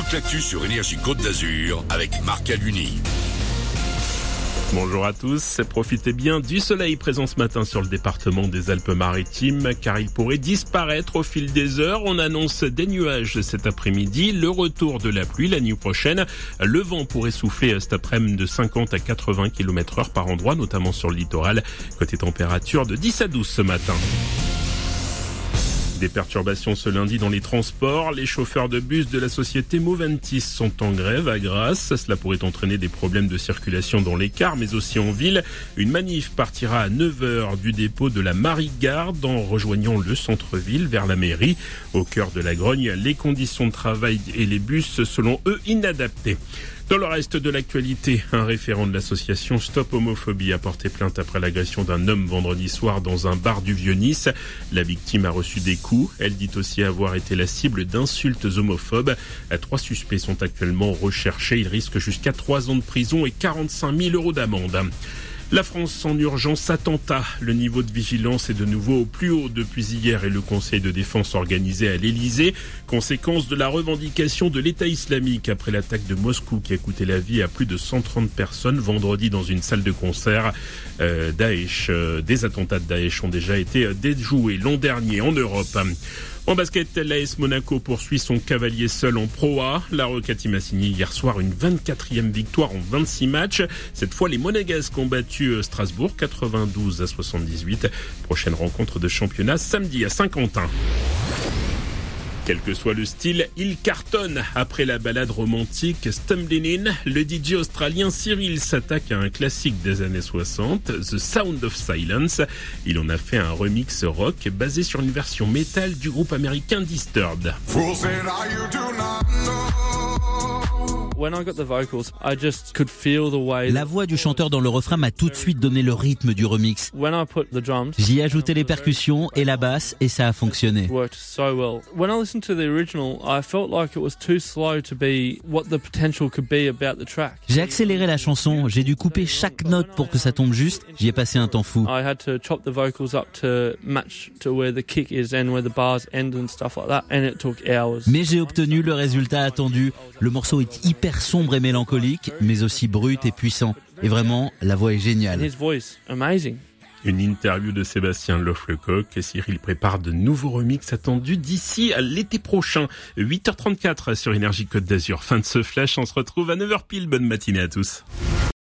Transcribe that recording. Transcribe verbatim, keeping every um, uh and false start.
toute l'actu sur Énergie Côte d'Azur avec Marc Aluni. Bonjour à tous, profitez bien du soleil présent ce matin sur le département des Alpes-Maritimes car il pourrait disparaître au fil des heures. On annonce des nuages cet après-midi, le retour de la pluie la nuit prochaine. Le vent pourrait souffler cet après-midi de cinquante à quatre-vingts kilomètres heure par endroit, notamment sur le littoral. Côté température de dix à douze ce matin. Des perturbations ce lundi dans les transports. Les chauffeurs de bus de la société Moventis sont en grève à Grasse. Cela pourrait entraîner des problèmes de circulation dans les cars, mais aussi en ville. Une manif partira à neuf heures du dépôt de la Marie-Garde en rejoignant le centre-ville vers la mairie. Au cœur de la grogne, les conditions de travail et les bus selon eux inadaptés. Dans le reste de l'actualité, un référent de l'association Stop Homophobie a porté plainte après l'agression d'un homme vendredi soir dans un bar du Vieux-Nice. La victime a reçu des coups. Elle dit aussi avoir été la cible d'insultes homophobes. Trois suspects sont actuellement recherchés. Ils risquent jusqu'à trois ans de prison et quarante-cinq mille euros d'amende. La France en urgence attentat. Le niveau de vigilance est de nouveau au plus haut depuis hier et le Conseil de défense organisé à l'Elysée. Conséquence de la revendication de l'État islamique après l'attaque de Moscou qui a coûté la vie à plus de cent trente personnes vendredi dans une salle de concert. Euh, Daesh, euh, des attentats de Daesh ont déjà été déjoués l'an dernier en Europe. En basket, l'A S Monaco poursuit son cavalier seul en Pro A. La Rocatim a signé hier soir une vingt-quatrième victoire en vingt-six matchs. Cette fois, les Monégasques ont battu Strasbourg quatre-vingt-douze à soixante-dix-huit. Prochaine rencontre de championnat samedi à Saint-Quentin. Quel que soit le style, il cartonne. Après la balade romantique Stumbling In, le D J australien Cyril s'attaque à un classique des années soixante, The Sound of Silence. Il en a fait un remix rock basé sur une version métal du groupe américain Disturbed. La voix du chanteur dans le refrain m'a tout de suite donné le rythme du remix. J'y ai ajouté les percussions et la basse et ça a fonctionné. J'ai accéléré la chanson, j'ai dû couper chaque note pour que ça tombe juste, j'y ai passé un temps fou. Mais j'ai obtenu le résultat attendu. Le morceau est hyper sombre et mélancolique, mais aussi brut et puissant. Et vraiment, la voix est géniale. Une interview de Sébastien Lofflecoq et Cyril prépare de nouveaux remixes attendus d'ici à l'été prochain. huit heures trente-quatre sur Énergie Côte d'Azur. Fin de ce flash, on se retrouve à neuf heures pile. Bonne matinée à tous.